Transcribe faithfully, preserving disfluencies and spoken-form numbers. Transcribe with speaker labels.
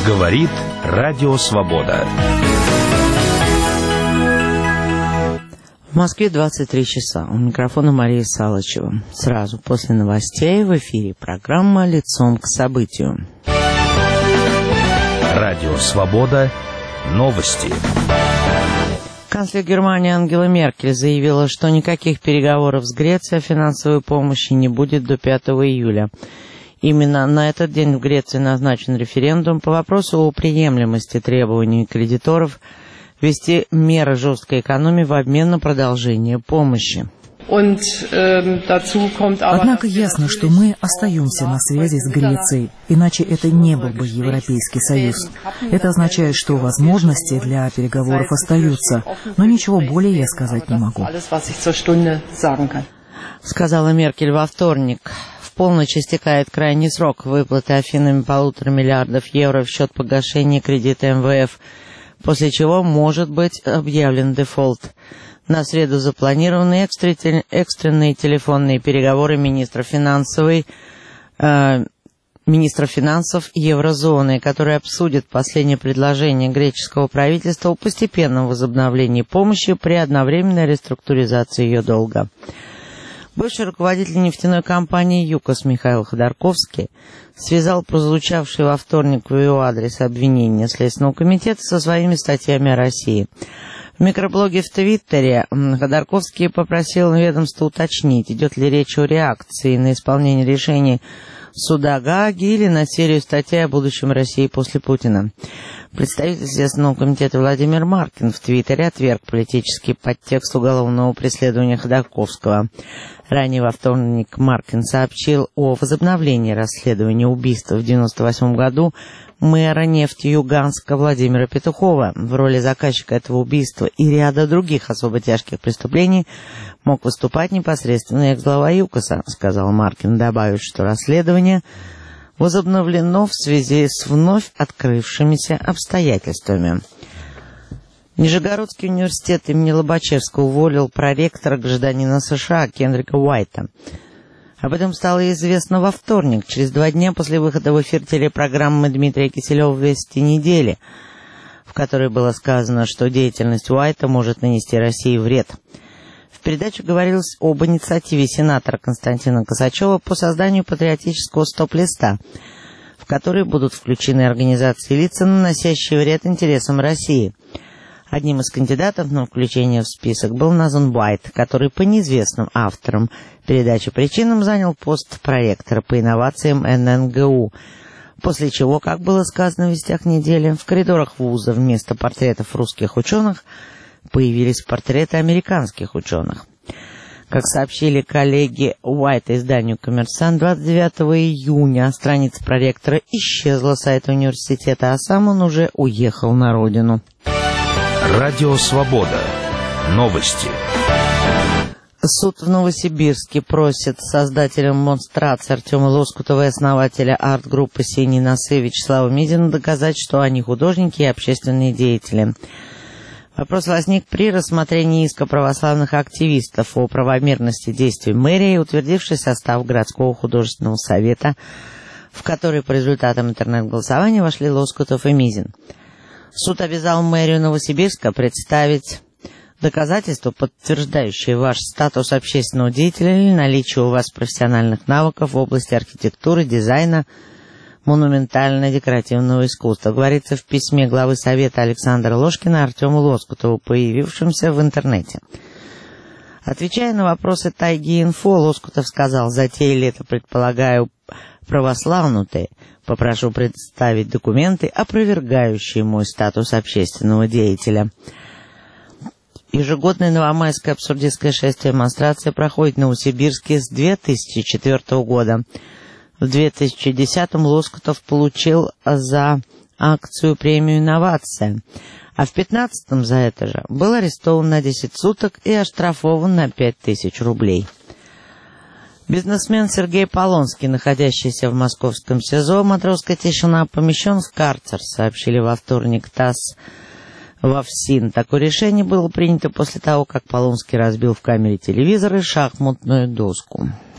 Speaker 1: Говорит Радио Свобода.
Speaker 2: В Москве двадцать три часа. У микрофона Мария Салычева. Сразу после новостей в эфире программа «Лицом к событию».
Speaker 1: Радио Свобода. Новости.
Speaker 2: Канцлер Германии Ангела Меркель заявила, что никаких переговоров с Грецией о финансовой помощи не будет до пятого июля. Именно на этот день в Греции назначен референдум по вопросу о приемлемости требований кредиторов ввести меры жесткой экономии в обмен на продолжение помощи.
Speaker 3: Однако ясно, что мы остаемся на связи с Грецией, иначе это не был бы Европейский Союз. Это означает, что возможности для переговоров остаются, но ничего более я сказать не могу.
Speaker 2: Сказала Меркель во вторник. В полночь истекает крайний срок выплаты Афинами полутора миллиардов евро в счет погашения кредита эм вэ эф, после чего может быть объявлен дефолт. На среду запланированы экстренные телефонные переговоры министра финансовой, э, министра финансов еврозоны, которые обсудят последнее предложение греческого правительства о постепенном возобновлении помощи при одновременной реструктуризации ее долга. Бывший руководитель нефтяной компании «ЮКОС» Михаил Ходорковский связал прозвучавшие во вторник в его адрес обвинения Следственного комитета со своими статьями о России. В микроблоге в Твиттере Ходорковский попросил ведомство уточнить, идет ли речь о реакции на исполнение решений суда Гааги или на серию статей о будущем России после Путина. Представитель Следственного комитета Владимир Маркин в Твиттере отверг политический подтекст уголовного преследования Ходорковского. Ранее во вторник Маркин сообщил о возобновлении расследования убийства в девяносто восьмом году мэра Нефтеюганска Владимира Петухова. В роли заказчика этого убийства и ряда других особо тяжких преступлений мог выступать непосредственно экс-глава ЮКОСа, сказал Маркин, добавив, что расследование возобновлено в связи с вновь открывшимися обстоятельствами. Нижегородский университет имени Лобачевского уволил проректора гражданина США Кендрика Уайта. Об этом стало известно во вторник, через два дня после выхода в эфир телепрограммы Дмитрия Киселева «Вести недели», в которой было сказано, что деятельность Уайта может нанести России вред. В передаче говорилось об инициативе сенатора Константина Косачева по созданию патриотического стоп-листа, в который будут включены организации и лица, наносящие вред интересам России. Одним из кандидатов на включение в список был назван Уайт, который по неизвестным авторам передачи причинам занял пост проректора по инновациям эн эн гэ у, после чего, как было сказано в «Вестях недели», в коридорах вуза вместо портретов русских ученых появились портреты американских ученых. Как сообщили коллеги Уайта изданию «Коммерсант», двадцать девятого июня страница проректора исчезла с сайта университета, а сам он уже уехал на родину.
Speaker 1: Радио Свобода. Новости.
Speaker 2: Суд в Новосибирске просит создателя монстрации Артема Лоскутова и основателя арт-группы «Синие носы» Вячеслава Мизина доказать, что они художники и общественные деятели. Вопрос возник при рассмотрении иска православных активистов о правомерности действий мэрии, утвердившей состав городского художественного совета, в который по результатам интернет-голосования вошли Лоскутов и Мизин. Суд обязал мэрию Новосибирска представить доказательства, подтверждающие ваш статус общественного деятеля или наличие у вас профессиональных навыков в области архитектуры, дизайна, монументально-декоративного искусства, говорится в письме главы Совета Александра Ложкина Артему Лоскутову, появившемся в интернете. Отвечая на вопросы Тайги-Инфо, Лоскутов сказал: «Затеяли это, предполагаю, православнутые. Попрошу представить документы, опровергающие мой статус общественного деятеля». Ежегодная новомайская абсурдистская шествие-демонстрация проходит в Новосибирске с две тысячи четвёртого года. В две тысячи десятом Лоскутов получил за акцию премию «Инновация», а в две тысячи пятнадцатом за это же был арестован на десять суток и оштрафован на пять тысяч рублей. Бизнесмен Сергей Полонский, находящийся в московском СИЗО «Матросская тишина», помещен в карцер, сообщили во вторник ТАСС во ФСИН. Такое решение было принято после того, как Полонский разбил в камере телевизор и шахматную доску.